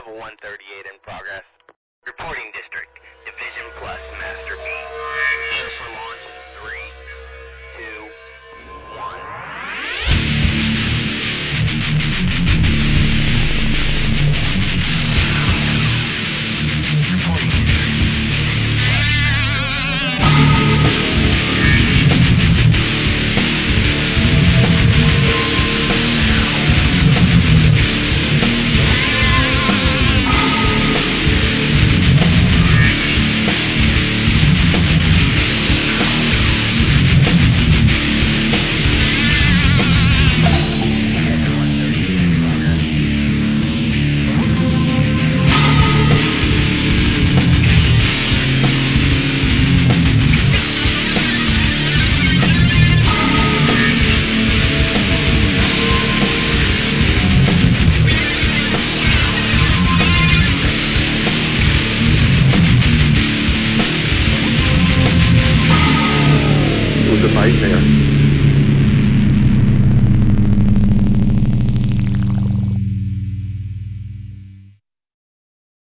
Level 138 in progress. Reporting district. Division plus Master B. Clear for launch in 3, 2, 1. Device there.